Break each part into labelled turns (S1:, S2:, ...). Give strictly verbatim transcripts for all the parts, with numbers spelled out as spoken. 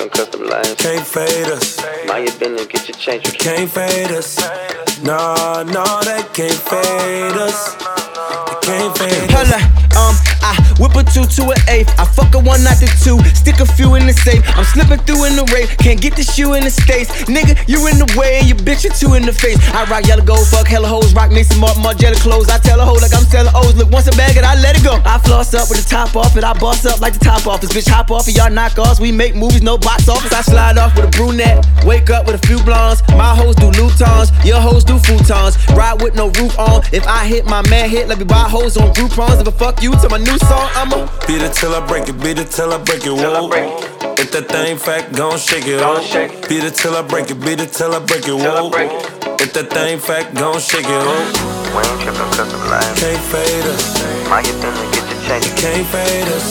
S1: trippin', custom lines.
S2: Can't fade us.
S1: Mind your business, get your change. You
S2: Can't fade us. Nah, nah, they can't fade us. They can't fade us.
S3: Holla, um, I whip a two to an eighth. I fuck a one, not the two. Stick a few in the safe. I'm slipping through in the rape. Can't get the shoe in the states. Nigga, you in the way and your bitch are two in the face. I rock yellow gold, fuck hella hoes. Rock me some Martin Margiela clothes. I tell a hoe like I'm selling O's. Look, once I bag it, I let it go. I floss up with the top off it. I boss up like the top office. Bitch, hop off and y'all knock offs. We make movies, no box office. I slide off with a brunette. Wake up with a few blondes. My hoes do Louboutins. Your hoes do futons. Ride with no roof on. If I hit, my man hit. Let me buy hoes on Groupons. If I fuck you to my new song, I'ma
S2: beat it till I break it, beat it till I break it, whoa. If that thing fat, gon' shake it, oh. Beat it till I break it, beat it till I break it, whoa. If that thing fat, gon' shake it, oh.
S1: We ain't trippin', custom lines.
S2: Can't fade us.
S1: Mind your business, get your change. You
S2: Can't fade us.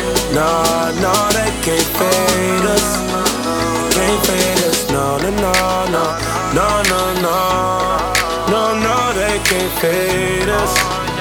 S2: Nah, nah, they can't fade us. Can't fade us. No, no, no, no, no, no, no, no, no, they can't fade us.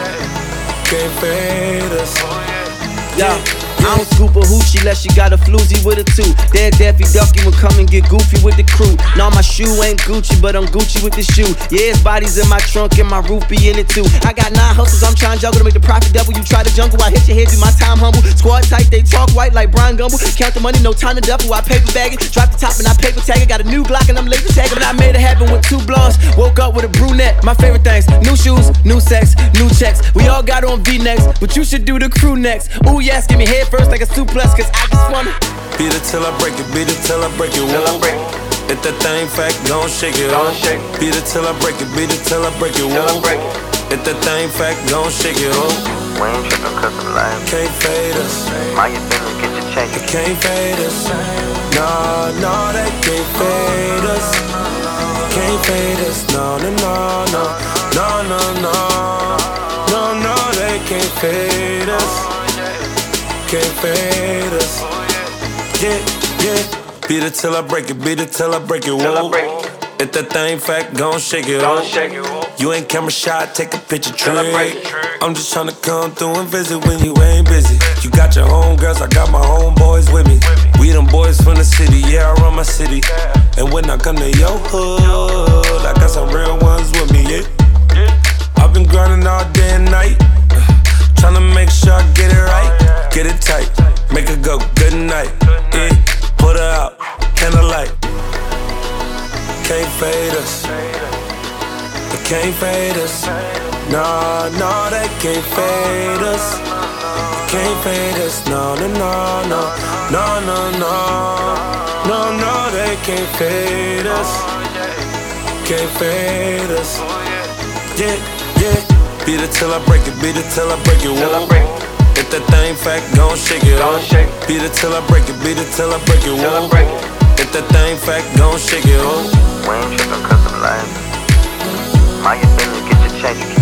S2: Can't fade us.
S3: yeah. I don't scoop a hoochie unless she got a floozy with a two. Dead Daffy Ducky would come and get goofy with the crew. Now my shoe ain't Gucci, but I'm Gucci with the shoe. Yeah, his body's in my trunk and my roof be in it too. I got nine hustles, I'm trying to juggle to make the profit double. You try to jungle, I hit your head, do my time humble. Squad tight, they talk white like Brian Gumble. Count the money, no time to duffel. I paper bag it, drop the top and I paper tag it. Got a new Glock and I'm laser tagging. But I made it happen with two blondes. Woke up with a brunette. My favorite things: new shoes, new sex, new checks. We all got on V-necks, but you should do the crew next. Ooh yes, give me head first like a suplex, cause I just wanna
S2: beat it till I break it, beat it till I break it, whoa. If that thing fat, gon' shake it, oh. Beat it till I break it, beat it till I break it, whoa. If that thing fat, gon' shake it, oh.
S1: We ain't trippin', custom lines.
S2: Can't fade us.
S1: Mind your business, get your change. You
S2: Can't fade us. Nah, nah, they can't fade us. Can't fade us. No, no, no, no, no, no, no, no, no, they can't fade us. Can't fade us. Yeah, yeah. Beat it till I break it, beat it till I break it, whoa. If that thing fat, gon' shake it, oh. You ain't camera shy, take a picture, trick. I'm just tryna come through and visit when you ain't busy. You got your homegirls, I got my homeboys with me. We them boys from the city, yeah, I run my city. And when I come to your hood, I got some real ones with me, yeah. I've been grinding all day and night, tryna make sure I get it right. Get it tight, make her go good night, yeah. Put her out, candlelight. Can't fade us. They can't fade us. Nah, nah, they can't fade us. Can't fade us. No, no, no, no, no, no, no, no, no, they can't fade us. Can't fade us. Yeah, yeah. Beat it till I break it. Beat it till I break it. Whoa. If that thing fat, gon' shake it, oh. Beat it till I break it, beat it till I break it, whoa. If that thing fat, gon' shake it, oh.
S1: We ain't trippin', custom lines. Mind your business, get your change. You